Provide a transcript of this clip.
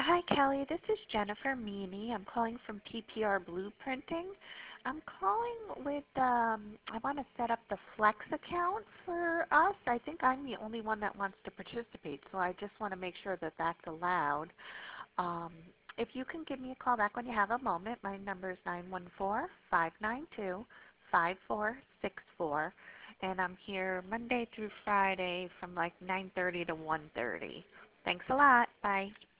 Hi, Kelly. This is Jennifer Meany. I'm calling from PPR Blueprinting. I'm calling with, I want to set up the Flex account for us. I think I'm the only one that wants to participate, so I just want to make sure that that's allowed. Um, if you can give me a call back when you have a moment, my number is 914-592-5464, and I'm here Monday through Friday from like 9:30 to 1:30. Thanks a lot. Bye.